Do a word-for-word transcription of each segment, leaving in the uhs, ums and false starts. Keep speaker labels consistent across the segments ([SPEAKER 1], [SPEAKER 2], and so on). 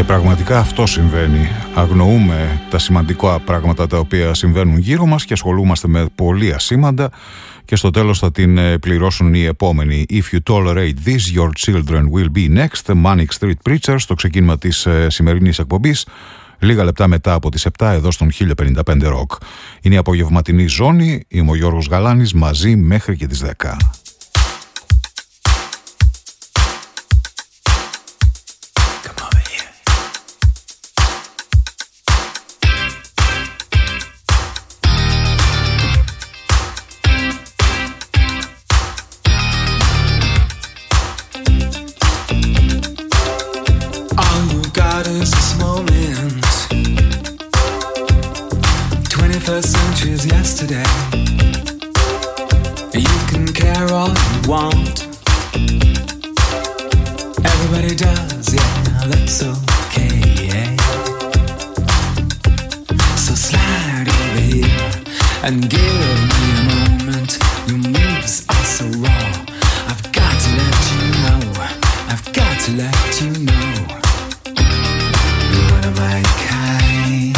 [SPEAKER 1] Πραγματικά αυτό συμβαίνει. Αγνοούμε τα σημαντικά πράγματα τα οποία συμβαίνουν γύρω μας και ασχολούμαστε με πολύ ασήμαντα και στο τέλος θα την πληρώσουν οι επόμενοι. If you tolerate this, your children will be next. The Manic Street Preachers, στο ξεκίνημα της σημερινής εκπομπής, λίγα λεπτά μετά από τις επτά εδώ στον χίλια πενήντα πέντε Rock. Είναι η απογευματινή ζώνη, είμαι ο Γιώργος Γαλάνης, μαζί μέχρι και τις δέκα.
[SPEAKER 2] Yesterday, you can care all you want. Everybody does, yeah, that's okay, yeah. So slide over here and give me a moment. Your moves are so raw. I've got to let you know. I've got to let you know. You're one of my kind.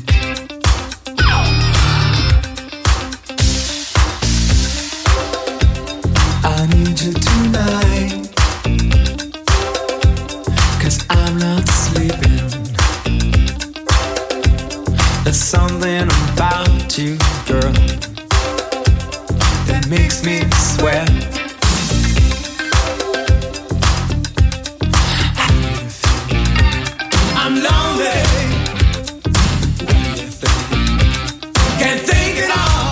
[SPEAKER 2] I need you tonight, 'cause I'm not sleeping. There's something about you, girl, that makes me sweat. I'm lonely. What do you think? Can't think it all.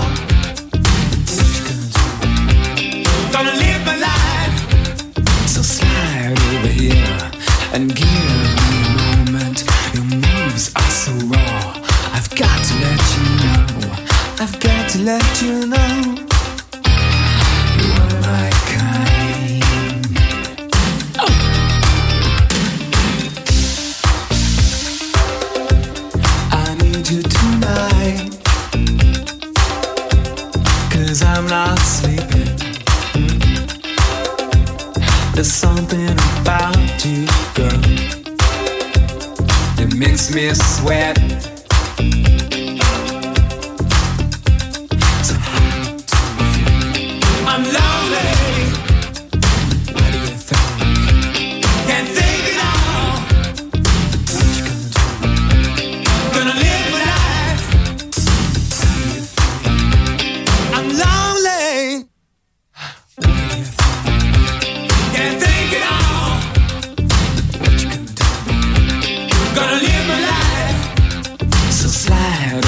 [SPEAKER 2] Gonna live my life. So slide over here and give me a moment. Your moves are so raw. I've got to let you know. I've got to let you know. You are my kind. Oh. I need you tonight, 'cause I'm not sleeping. There's something about you, girl, that makes me sweat. So how do you feel? I'm lonely. What do you think? Can't think it all. What you gonna do? Gonna live my life. How do you feel? I'm lonely. What do you think? Can't think it all. What you gonna do? Gonna live my life. So slide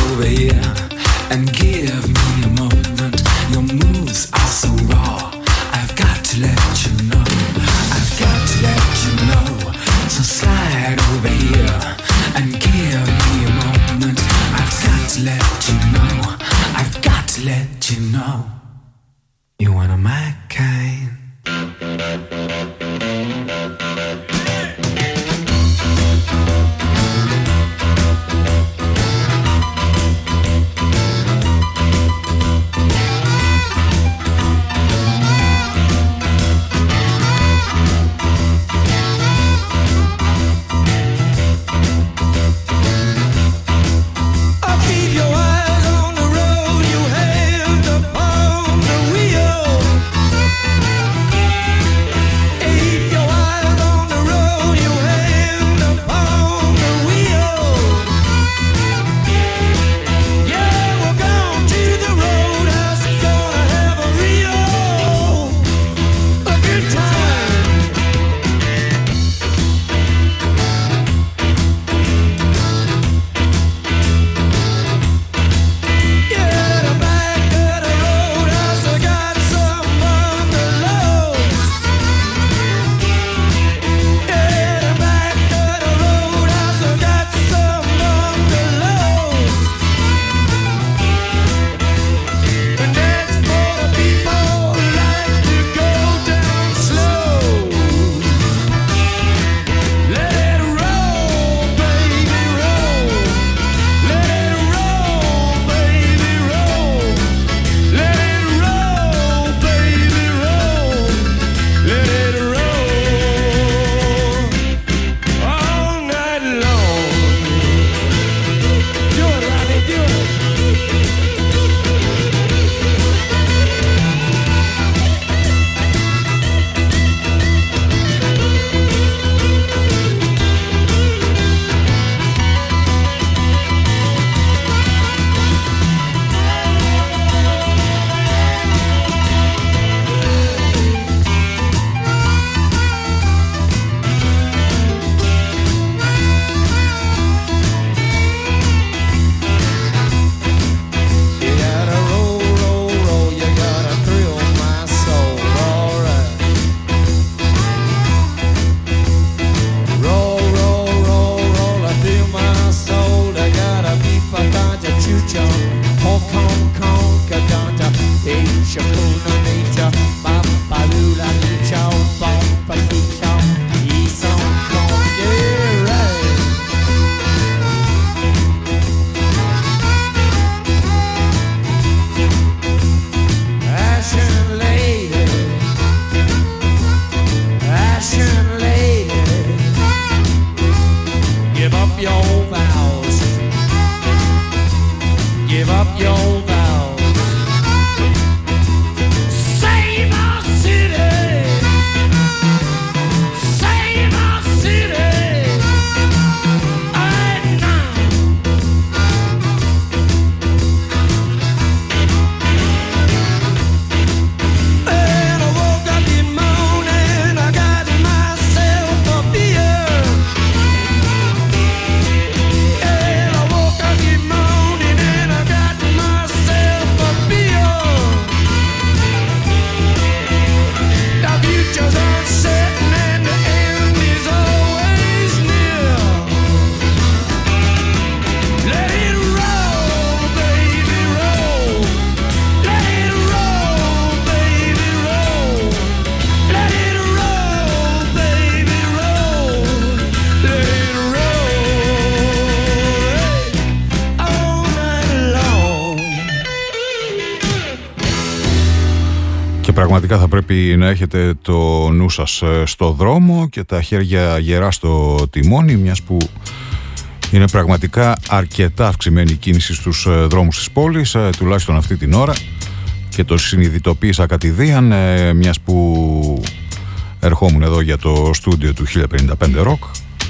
[SPEAKER 1] Πραγματικά θα πρέπει να έχετε το νου σας στο δρόμο και τα χέρια γερά στο τιμόνι, μιας που είναι πραγματικά αρκετά αυξημένη η κίνηση στους δρόμους της πόλης, τουλάχιστον αυτή την ώρα, και το συνειδητοποίησα κατηδίαν, μιας που ερχόμουν εδώ για το στούντιο του χίλια πενήντα πέντε Rock.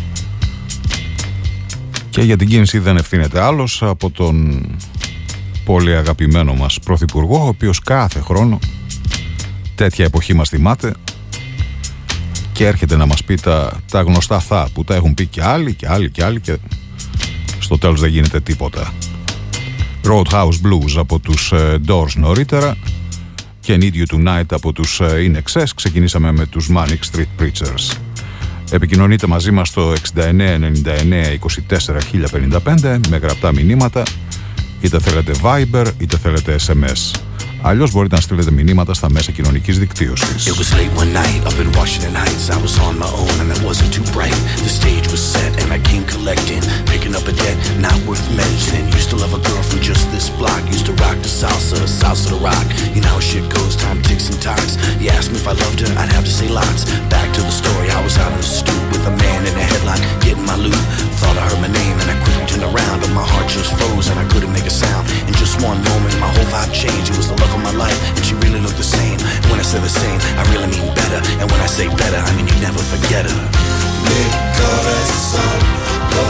[SPEAKER 1] Και για την κίνηση δεν ευθύνεται άλλος από τον πολύ αγαπημένο μας πρωθυπουργό, ο οποίος κάθε χρόνο τέτοια εποχή μας θυμάται και έρχεται να μας πει τα, τα γνωστά θα που τα έχουν πει και άλλοι και άλλοι και άλλοι και στο τέλος δεν γίνεται τίποτα. Roadhouse Blues από τους uh, Doors νωρίτερα και Need You Tonight από τους uh, In Excess. Ξεκινήσαμε με τους Manic Street Preachers. Επικοινωνείτε μαζί μας στο εξήντα εννέα ενενήντα εννέα είκοσι τέσσερα χίλια πενήντα πέντε με γραπτά μηνύματα, είτε θέλετε Viber είτε θέλετε ες εμ ες. Αλλιώς μπορείτε να στείλετε μηνύματα στα μέσα κοινωνικής δικτύωσης.
[SPEAKER 3] It was late one night up in Washington Heights. I was on my own and it wasn't too bright. The stage was set and I came collecting, picking up a debt not worth mentioning. Used to love a girl from just this block. Used to rock the salsa, salsa to rock. You know how shit goes, time ticks and talks. You asked me if I loved her, I'd have to say lots. Back to the story, I was out on the stoop with a man in a headlock, getting my loot. Thought I heard my name and I quickly turned around, but my heart just froze and I couldn't make a sound. In just one moment, my whole vibe changed. It was the love of my life, and she really looked the same. When I say the same, I really mean better. And when I say better, I mean you never forget her. Mi corazón, oh,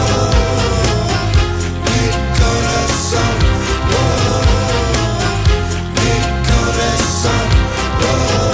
[SPEAKER 3] mi corazón, oh, mi corazón, oh,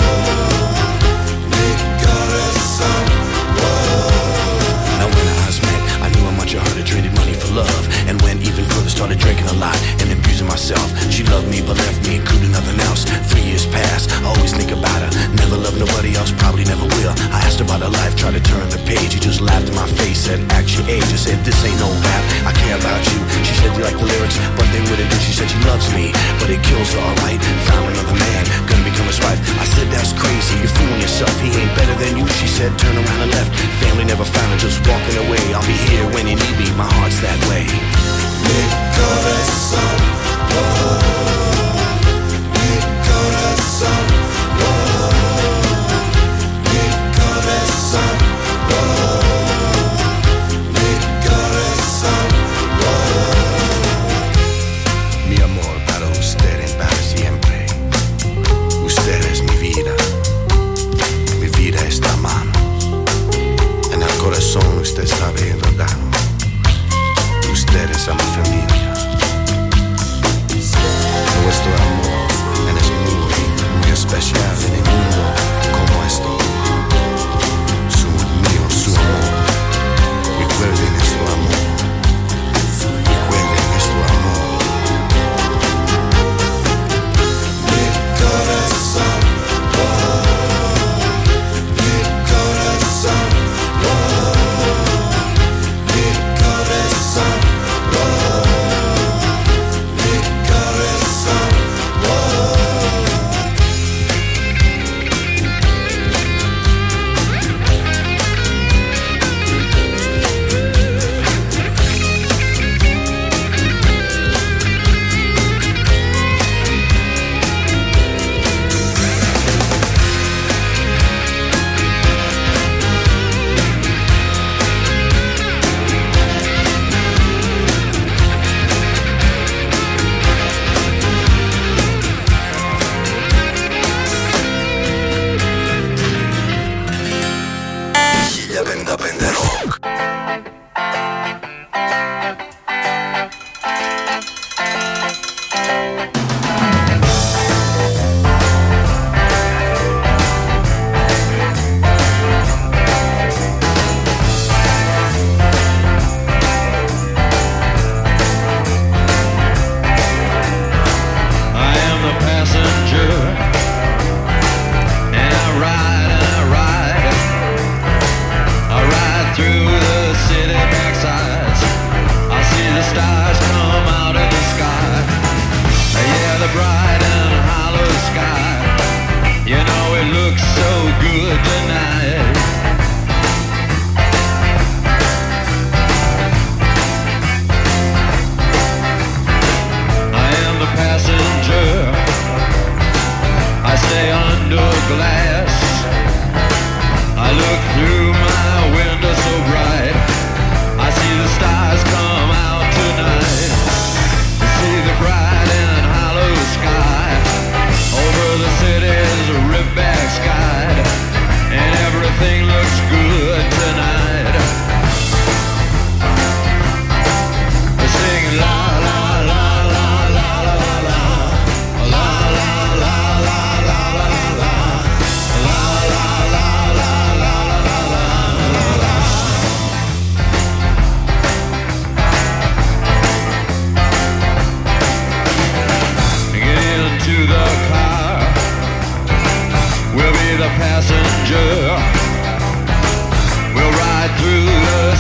[SPEAKER 3] mi corazón, oh. Now when our eyes met, I knew how much I heard. I traded money for love, and went even further, started drinking a lot and abusing myself. She loved me but left me, including nothing else. Three years passed, I always think about her. Never loved nobody else, probably never will. I asked her about her life, tried to turn the page. She just laughed in my face, said, act your age. I said, this ain't no rap, I care about you. She said, you like the lyrics, but they wouldn't do. She said she loves me, but it kills her, alright. Found another man, gonna become his wife. I said, that's crazy, you're fooling yourself. He ain't better than you. She said, turn around and left. Family never found her, just walking away. I'll be here when you need me, my heart's that way. Mi corazón, oh, mi corazón, oh, mi corazón, oh, mi corazón, oh. Mi amor para usted es para siempre. Usted es mi vida, mi vida está a mano. En el corazón usted sabe enredarnos. Ustedes a mi familia. Nuestro amor es muy, muy especial en el mundo como esto. Su mío, su amor. Recuerden nuestro amor. Recuerden nuestro amor. Mi corazón, oh, mi corazón, oh,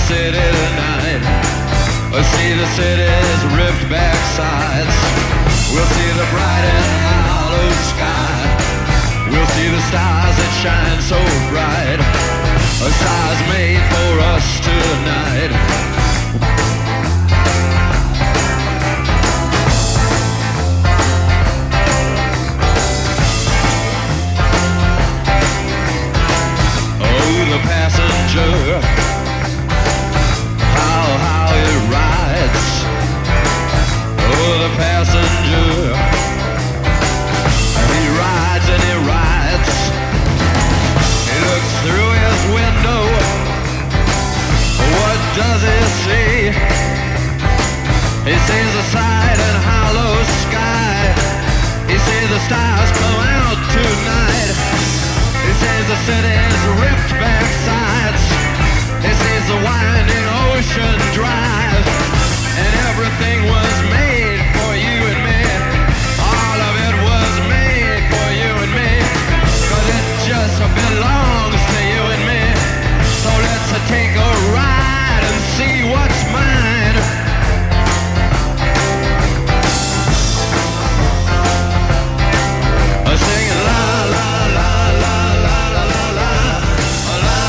[SPEAKER 4] city tonight. We'll see the city's ripped back sides. We'll see the bright and hollow sky. We'll see the stars that shine so bright. A stars made for us tonight. The passenger, how, how it rides. Oh, the passenger, he rides and he rides. He looks through his window. What does he see? He sees a side and hollow sky. He sees the stars come out tonight. He sees the city's ripped back sides. He sees the winding ocean drive. And everything was made for you and me. All of it was made for you and me. Cause it just belongs to you and me. So let's take a ride and see what's mine. Singing la la la la la la la la la.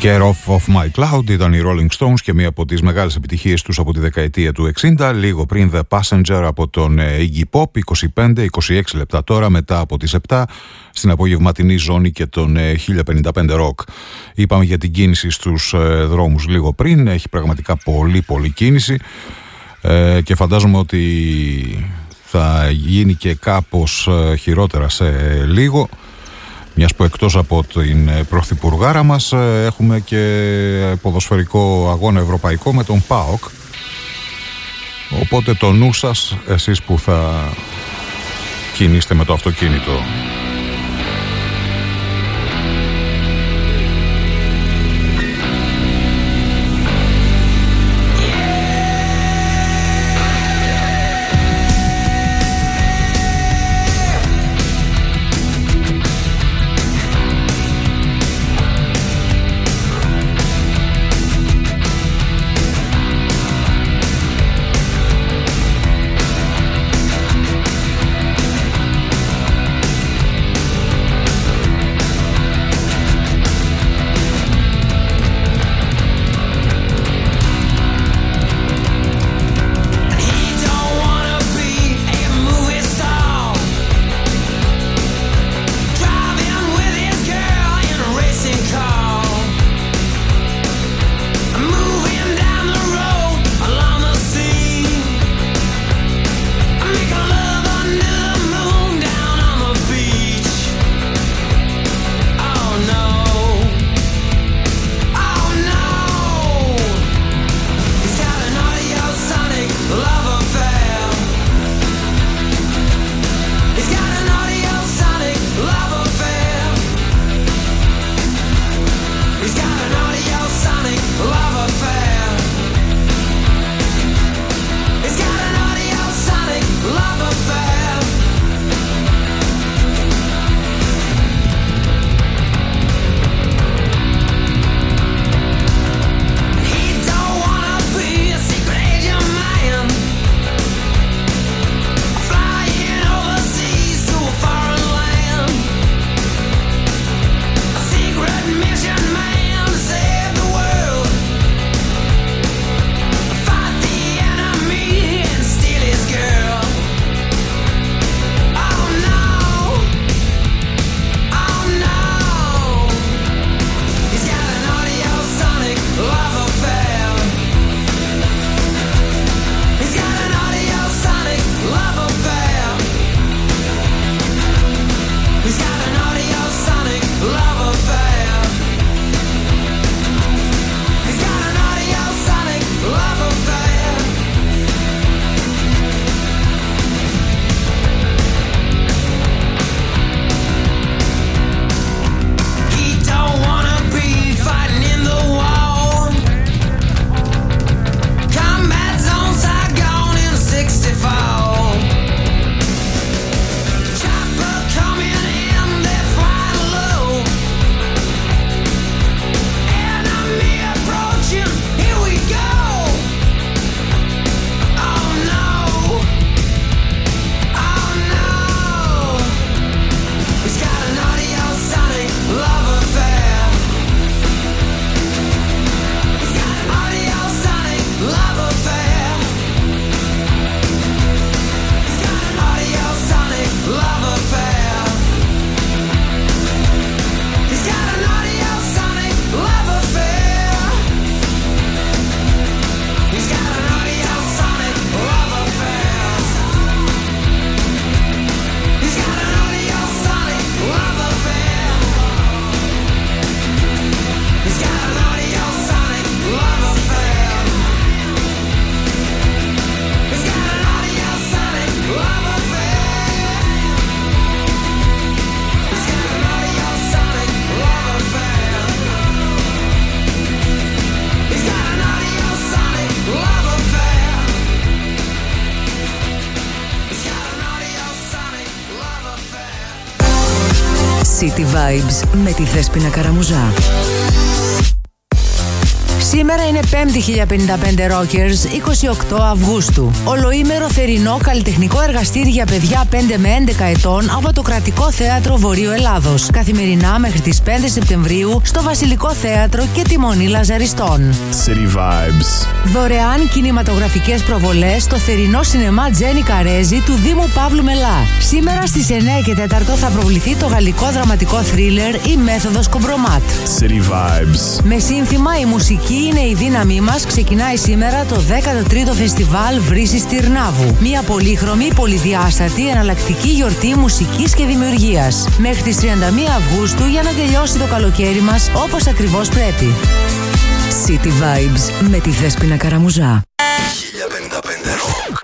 [SPEAKER 1] Care Off of My Cloud ήταν οι Rolling Stones και μία από τις μεγάλες επιτυχίες τους από τη δεκαετία του εξήντα, λίγο πριν The Passenger από τον Iggy Pop, είκοσι πέντε είκοσι έξι λεπτά τώρα μετά από τις επτά στην απογευματινή ζώνη και τον χίλια πενήντα πέντε Rock. Είπαμε για την κίνηση στους δρόμους λίγο πριν, έχει πραγματικά πολύ πολύ κίνηση ε, και φαντάζομαι ότι θα γίνει και κάπως χειρότερα σε λίγο, μιας που εκτός από την πρωθυπουργάρα μας έχουμε και ποδοσφαιρικό αγώνα ευρωπαϊκό με τον ΠΑΟΚ, οπότε το νου σας εσείς που θα κινείστε με το αυτοκίνητο.
[SPEAKER 5] City Vibes με τη Δέσποινα Καραμουζά. Σήμερα είναι πέμπτη χίλια πενήντα πέντε Rockers, είκοσι οκτώ Αυγούστου. Ολοήμερο θερινό καλλιτεχνικό εργαστήρι για παιδιά πέντε με έντεκα ετών από το Κρατικό Θέατρο Βορείου Ελλάδος. Καθημερινά μέχρι τις πέντε Σεπτεμβρίου στο Βασιλικό Θέατρο και τη Μονή Λαζαριστών.
[SPEAKER 6] City Vibes.
[SPEAKER 5] Δωρεάν κινηματογραφικές προβολές στο θερινό σινεμά Τζένι Καρέζη του Δήμου Παύλου Μελά. Σήμερα στις εννιά και τέσσερα θα προβληθεί το γαλλικό δραματικό θρίλερ «Η Μέθοδος Κομπρομάτ».
[SPEAKER 6] City Vibes.
[SPEAKER 5] Με σύνθημα «Η μουσική είναι η δύναμή μας» ξεκινάει σήμερα το δέκατο τρίτο φεστιβάλ Βρύσης Τυρνάβου. Μια πολύχρωμη, πολυδιάστατη, εναλλακτική γιορτή μουσικής και δημιουργίας. Μέχρι τις τριάντα μία Αυγούστου για να τελειώσει το καλοκαίρι μας όπως ακριβώς πρέπει. City Vibes με τη Δέσποινα Καραμουζά.
[SPEAKER 3] χίλια πενήντα πέντε Rock.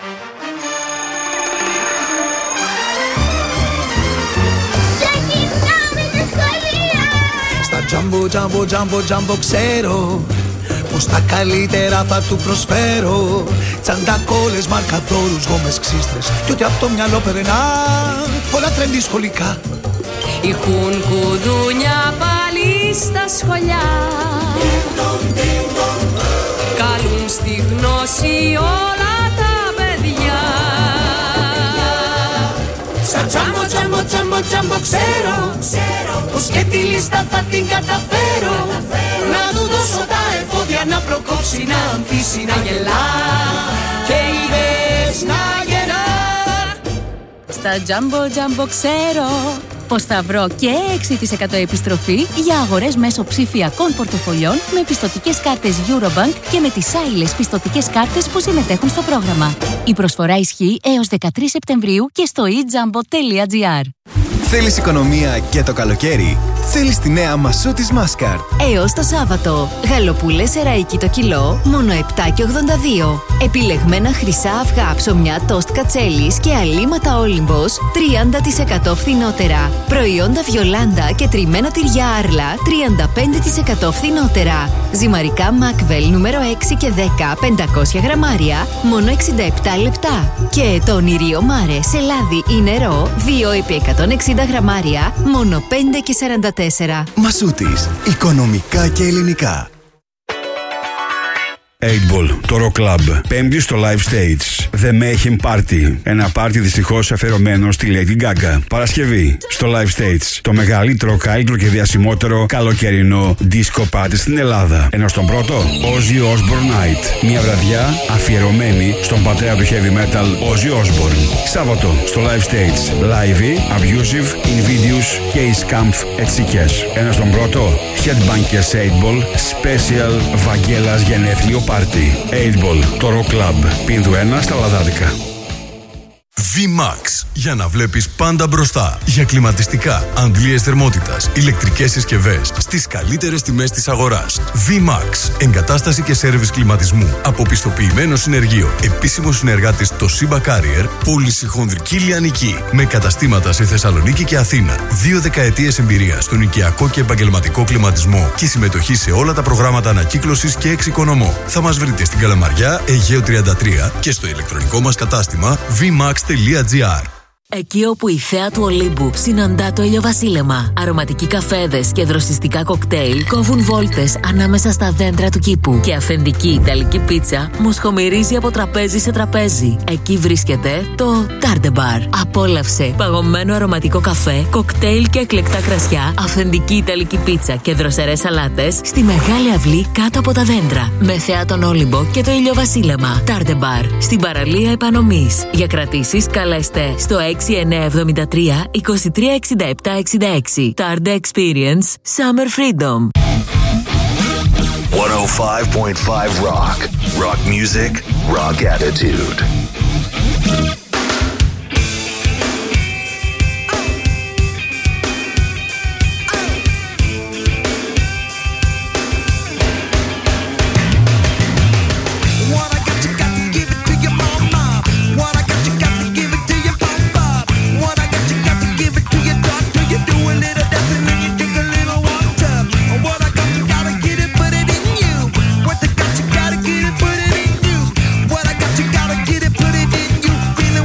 [SPEAKER 2] Στα τζάμπο, τζάμπο, τζάμπο, τζάμπο ξέρω πως τα καλύτερα θα του προσφέρω. Τσαντακόλες, μαρκαδόρους, γόμες, ξύστρες κι ό,τι απ' το μυαλό περνά. Όλα τρέντι σχολικά.
[SPEAKER 7] Έχουν κουδούνια πάλι στα σχολιά. Καλούν στη γνώση όλα τα παιδιά.
[SPEAKER 2] Σαν τζάμπο, τζάμπο, τζάμπο, τζάμπο ξέρω πως και τη λίστα θα την καταφέρω. Να του δώσω τα εφόδια να προκόψει, να ανθίσει, να γελά και ιδέες να γεννά.
[SPEAKER 7] Στα τζάμπο τζάμπο ξέρω πως θα βρω και έξι τοις εκατό επιστροφή για αγορές μέσω ψηφιακών πορτοφολιών με πιστωτικές κάρτες Eurobank και με τις άειλες πιστωτικές κάρτες που συμμετέχουν στο πρόγραμμα. Η προσφορά ισχύει έως δεκατρείς Σεπτεμβρίου και στο e jambo τελεία gr.
[SPEAKER 8] Θέλεις οικονομία και το καλοκαίρι? Θέλεις τη νέα Μασούτης Μάσκαρτ.
[SPEAKER 9] Έως το Σάββατο. Γαλοπούλες σεραϊκή το κιλό, μόνο επτά και ογδόντα δύο. Επιλεγμένα χρυσά αυγά ψωμιά τόστ κατσέλης και αλήματα Όλυμπος τριάντα τοις εκατό φθηνότερα. Προϊόντα Βιολάντα και τριμμένα τυριά Άρλα τριάντα πέντε τοις εκατό φθηνότερα. Ζυμαρικά Μάκβελ νούμερο έξι και δέκα πεντακόσια γραμμάρια, μόνο εξήντα επτά λεπτά. Και το ονειρίο Μάρε σε λάδι ή νερό δύο επί εκατόν εξήντα γραμμάρια, μόνο πέντε και σαράντα τέσσερα.
[SPEAKER 8] Μασούτης. Οικονομικά και ελληνικά.
[SPEAKER 10] eight ball, το Rock Club. Πέμπτη στο Live Stage. The Mayhem Party. Ένα πάρτι δυστυχώς αφιερωμένο στη Lady Gaga. Παρασκευή στο Live Stage. Το μεγαλύτερο, καλύτερο και διασημότερο καλοκαιρινό disco party στην Ελλάδα. Ενώ στον πρώτο, Ozzy Osbourne Night. Μια βραδιά αφιερωμένη στον πατέρα του heavy metal, Ozzy Osbourne. Σάββατο στο Live Stage. Live, Abusive, Invidious και η Scamph Ετσίκες. Ενώ στον πρώτο, Headbangers eight ball, Special Βαγγέλας γενέθλιο Πάρτι. eight ball, το Rock Club. Πίνδου ένα στα Λαδάδικα.
[SPEAKER 11] V-Max. Για να βλέπεις πάντα μπροστά. Για κλιματιστικά, αντλίες θερμότητας, ηλεκτρικές συσκευές στις καλύτερες τιμές της αγοράς. V-Max. Εγκατάσταση και σέρβις κλιματισμού από πιστοποιημένο συνεργείο. Επίσημο συνεργάτης το Simba Carrier. Πώληση χονδρική λιανική. Με καταστήματα σε Θεσσαλονίκη και Αθήνα. Δύο δεκαετίες εμπειρία στον οικιακό και επαγγελματικό κλιματισμό και συμμετοχή σε όλα τα προγράμματα ανακύκλωσης και εξοικονομώ. Θα μας βρείτε στην Καλαμαριά, Αιγαίου τριάντα τρία και στο ηλεκτρονικό μας κατάστημα βι μαξ τελεία τζι άρ.
[SPEAKER 12] Εκεί όπου η θέα του Ολύμπου συναντά το ηλιοβασίλεμα. Αρωματικοί καφέδες και δροσιστικά κοκτέιλ κόβουν βόλτες ανάμεσα στα δέντρα του κήπου. Και αυθεντική ιταλική πίτσα μοσχομυρίζει από τραπέζι σε τραπέζι. Εκεί βρίσκεται το Tarde Bar. Απόλαυσε παγωμένο αρωματικό καφέ, κοκτέιλ και εκλεκτά κρασιά, αυθεντική ιταλική πίτσα και δροσερές σαλάτες στη μεγάλη αυλή κάτω από τα δέντρα. Με θέα τον Όλυμπο και το ηλιοβασίλεμα. Tarde Bar. Στην παραλία Επανομής. Για κρατήσεις καλέστε στο έξι εννιά εβδομήντα τρία είκοσι τρία εξήντα επτά εξήντα έξι. Tarde Experience Summer Freedom.
[SPEAKER 3] εκατόν πέντε κόμμα πέντε Rock. Rock music, rock attitude.
[SPEAKER 2] What I got, you gotta get it, put it in you. Feeling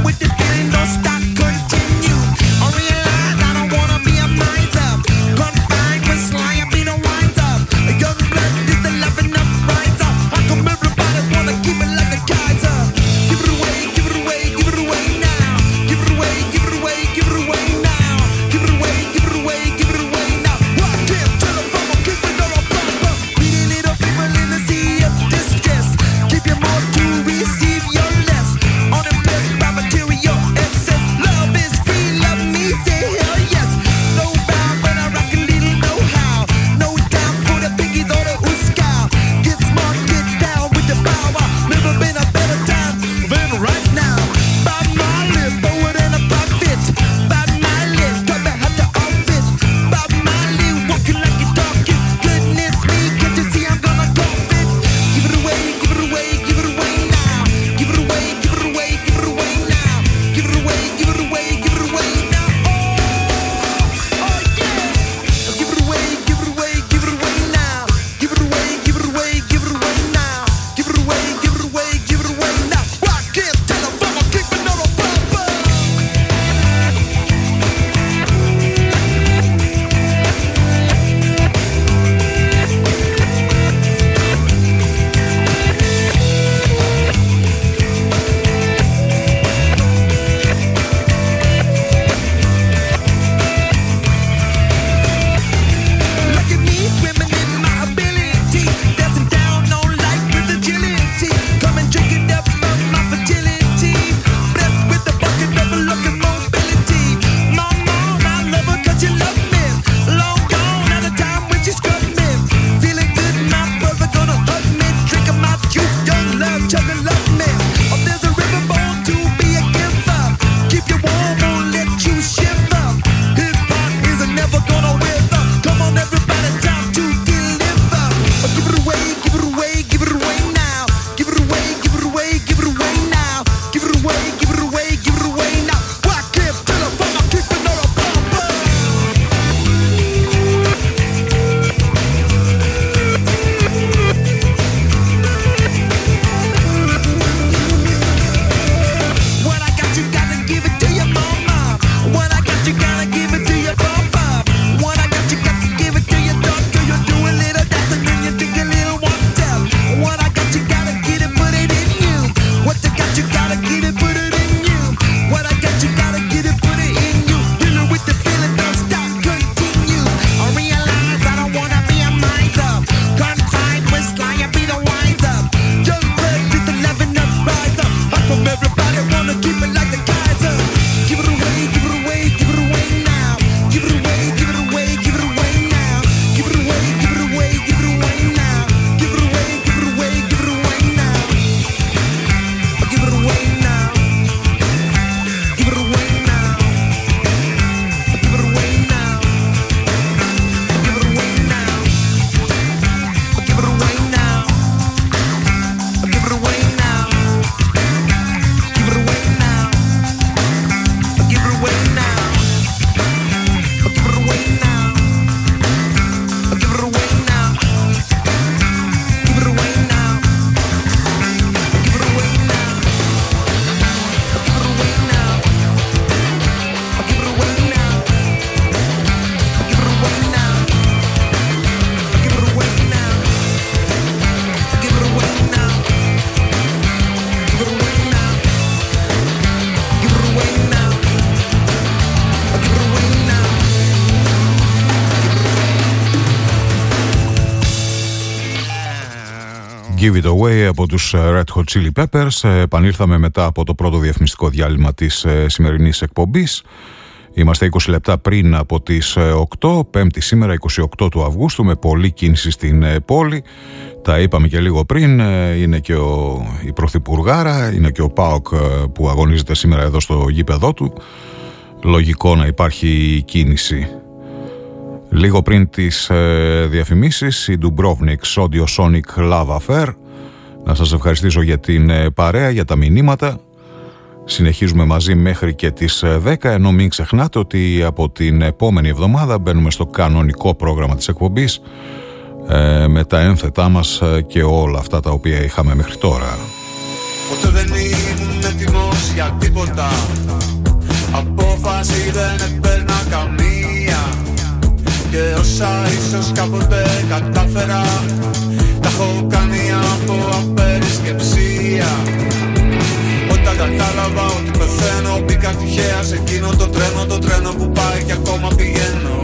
[SPEAKER 1] Give It Away από τους Red Hot Chili Peppers. Επανήλθαμε μετά από το πρώτο διαφημιστικό διάλειμμα της σημερινής εκπομπής. Είμαστε είκοσι λεπτά πριν από τις οκτώ, Πέμπτη σήμερα, είκοσι οκτώ του Αυγούστου, με πολλή κίνηση στην πόλη. Τα είπαμε και λίγο πριν, είναι και ο, η Πρωθυπουργάρα, είναι και ο ΠΑΟΚ που αγωνίζεται σήμερα εδώ στο γήπεδό του. Λογικό να υπάρχει κίνηση. Λίγο πριν τις ε, διαφημίσεις, η Dubrovnik's Audio Sonic Love Affair. Να σας ευχαριστήσω για την ε, παρέα, για τα μηνύματα. Συνεχίζουμε μαζί μέχρι και τις δέκα, ενώ μην ξεχνάτε ότι από την επόμενη εβδομάδα μπαίνουμε στο κανονικό πρόγραμμα της εκπομπής ε, με τα ένθετά μας και όλα αυτά τα οποία είχαμε μέχρι τώρα.
[SPEAKER 2] Ποτέ δεν ήμουν έτοιμος για τίποτα. Απόφαση δεν έπαιρνα καμία. Και όσα ίσως κάποτε κατάφερα, τα έχω κάνει από απερισκεψία. Όταν κατάλαβα ότι πεθαίνω, μπήκα τυχαία σε εκείνο το τρένο, το τρένο που πάει και ακόμα πηγαίνω.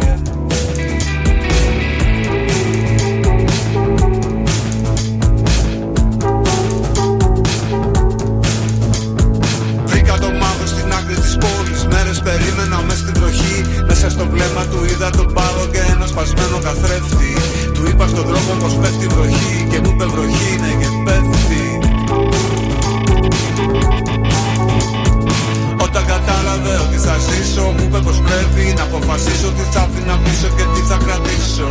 [SPEAKER 2] Βρήκα το μάγο στην άκρη της πόλης, μέρες περίμενα μες στην βροχή. Μέσα στο βλέμμα του είδα τον πάγο και ένα σπασμένο καθρέφτη. Του είπα στον δρόμο πως πέφτει βροχή και μου είπε βροχή είναι και πέφτει. Όταν κατάλαβε ότι θα ζήσω, μου είπε πως πρέπει να αποφασίσω τι θα αφήνα πίσω και τι θα κρατήσω.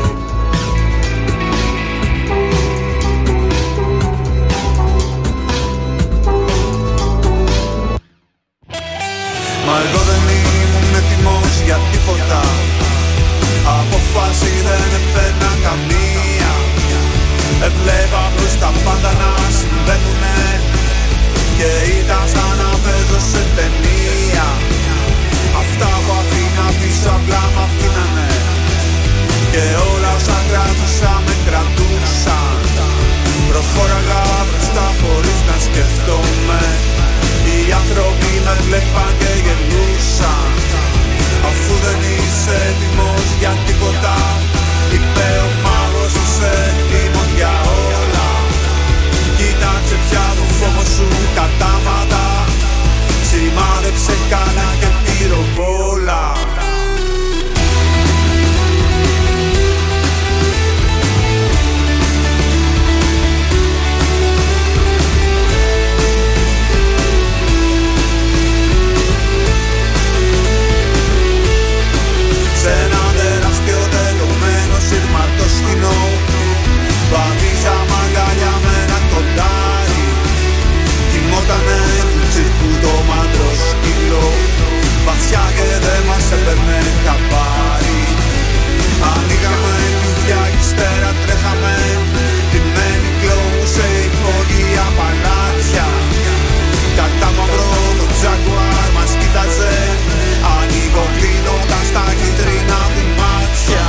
[SPEAKER 2] Μα εγώ δεν ήμουν έτοιμος για τίποτα. Αποφάση δεν έπαιρνα καμία. Έβλεπα προς τα πάντα να συμβαίνουνε και ήταν σαν να παίζω σε ταινία. Αυτά που αφήνα πίσω απλά μ' αφήνανε και όλα όσα κράτουσα με κρατούσαν. Προχώραγα μπροστά χωρίς να σκεφτόμαι. Οι άνθρωποι με βλέπαν και γελούσαν. Αφού δεν είσαι έτοιμος για τίποτα, είπε ο μάγος, είσαι έτοιμος για όλα. Κοίταξε πια το φόβο σου κατάματα. Σημάδεψε κάνα και πυροβόλα. Σε ένα τεράστιο τελωμένο σύρματο σκηνό βαδίζα μαγκαλιά με ένα κοντάρι. Κοιμότανε του τσίρκου το μάντρο σκύλο, βαθιά και δεν μας έπαιρνε χαμπάρι. Ανοίγαμε κλειδιά κι ύστερα τρέχαμε, τιμένοι κλόουν σε υπόγεια παλάτια. Κατά μαυρό το τζακουάρ μας κοίταζε, ανοίγω κλείνοντας τα κίτρινα του μάτια.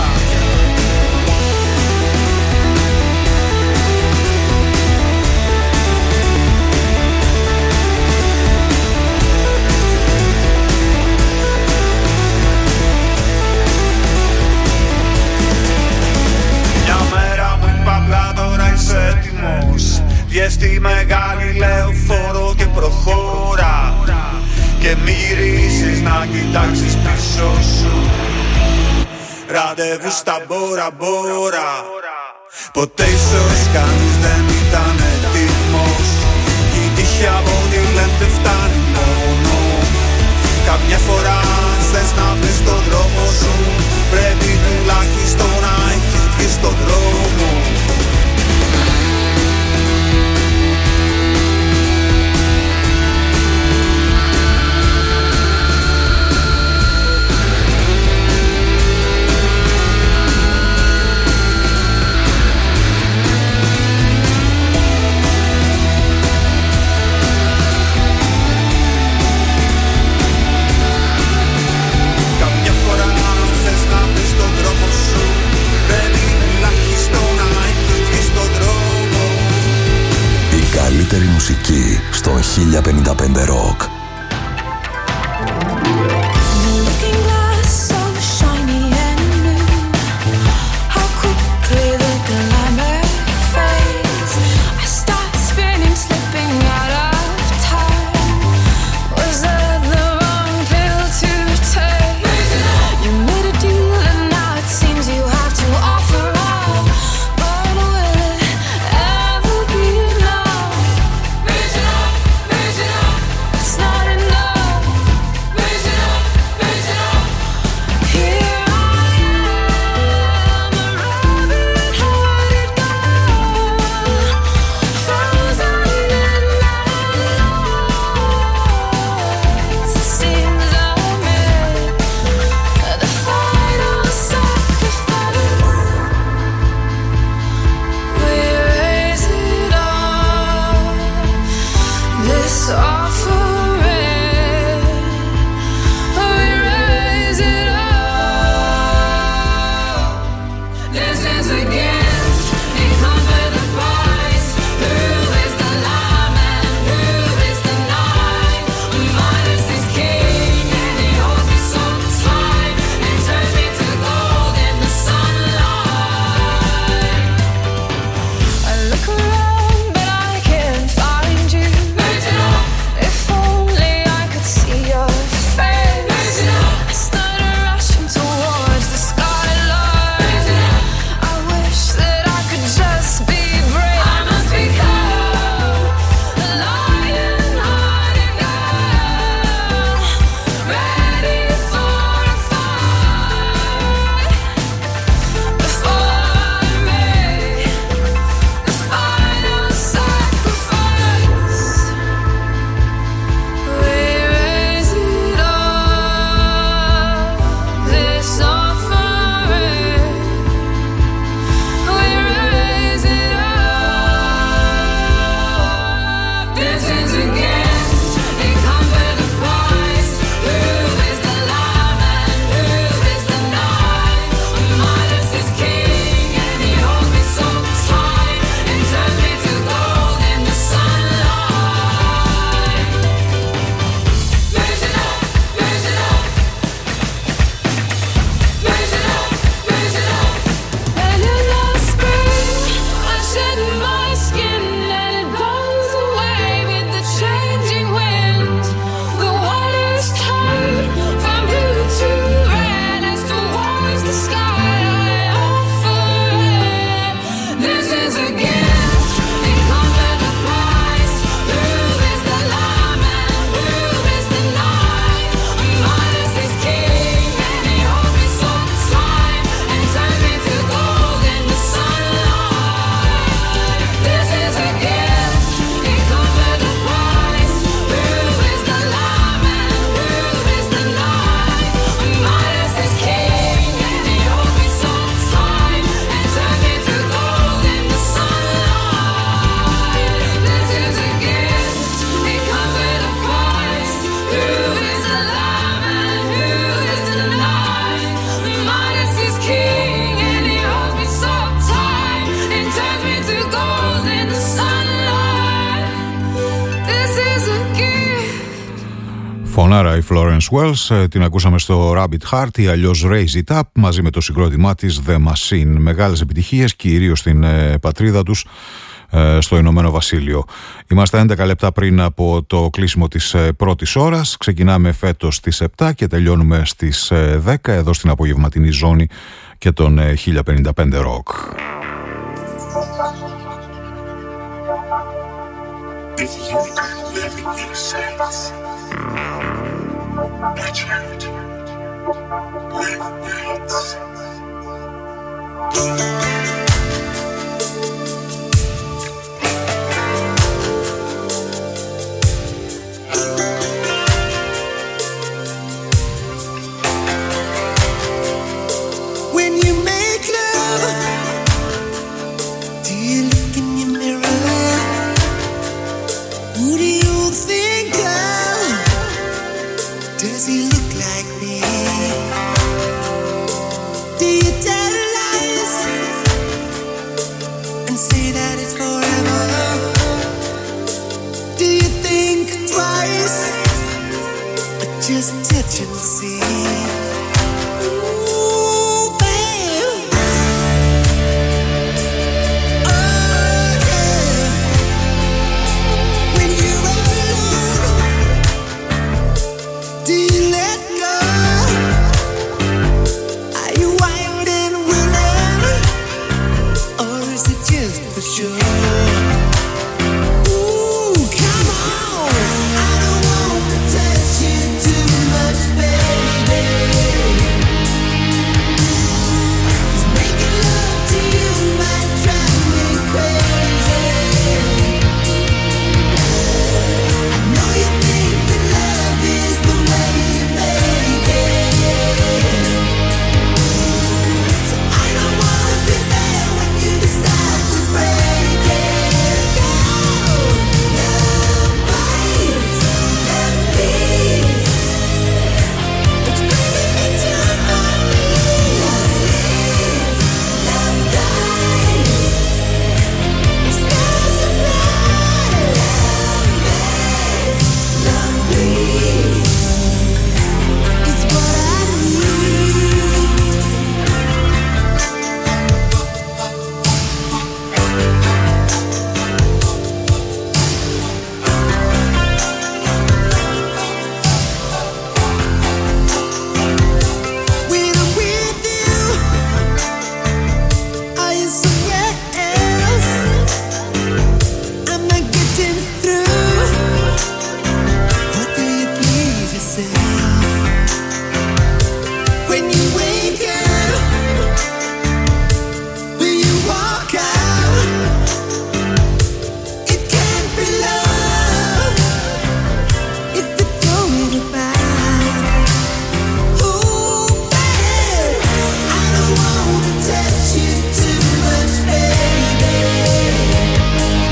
[SPEAKER 2] Μια μέρα μου είπα απλά τώρα είσαι έτοιμος. Βγες στη μεγάλη λεωφόρο και προχώρα και μη γυρίσεις να κοιτάξεις πίσω σου. Ραντεβού στα Μπόρα Μπόρα. Ποτέ ίσως κανείς δεν ήταν έτοιμος. Κι η τύχη από ό,τι λένε φτάνει μόνο. Καμιά φορά θες να βρεις τον δρόμο σου, πρέπει τουλάχιστον να έχεις βγει στον δρόμο.
[SPEAKER 13] Καλύτερη μουσική στο χίλια πενήντα πέντε Rock.
[SPEAKER 14] How quickly the glamour fades. I
[SPEAKER 1] Φωνάρα η Florence Wells, την ακούσαμε στο Rabbit Heart ή αλλιώς Raise It Up μαζί με το συγκρότημά της The Machine. Μεγάλες επιτυχίες κυρίως στην ε, πατρίδα τους, ε, στο Ηνωμένο Βασίλειο. Είμαστε έντεκα λεπτά πριν από το κλείσιμο της ε, πρώτης ώρας. Ξεκινάμε φέτος στις επτά και τελειώνουμε στις ε, δέκα εδώ στην απογευματινή ζώνη και τον ε, χίλια πενήντα πέντε Rock.
[SPEAKER 2] When you make love, do you look in your mirror? Who do you think of? Does he look like me? Do you tell lies and say that it's forever? Do you think twice or just touch and see?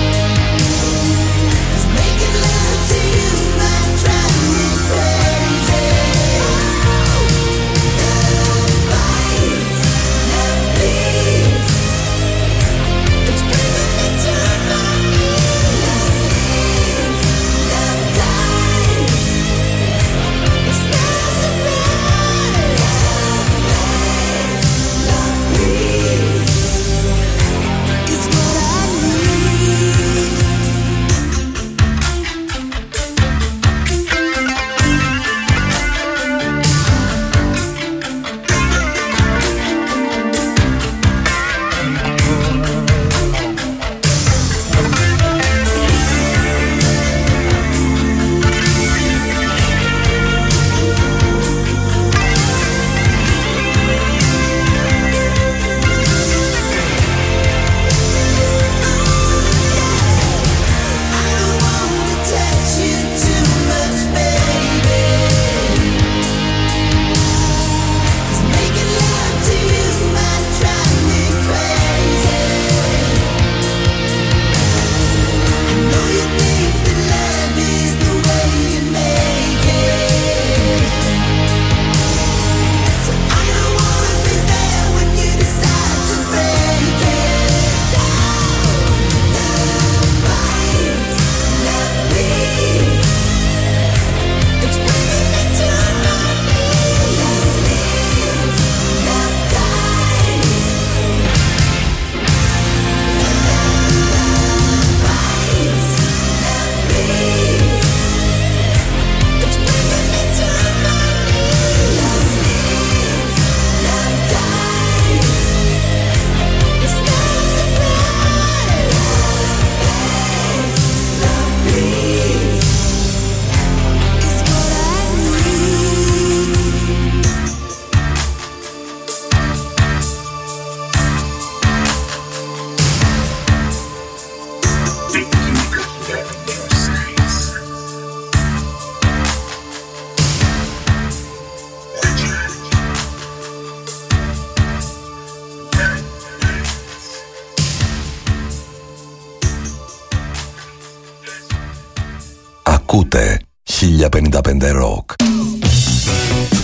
[SPEAKER 14] Crazy.
[SPEAKER 13] Ακούτε χίλια πενήντα πέντε Rock.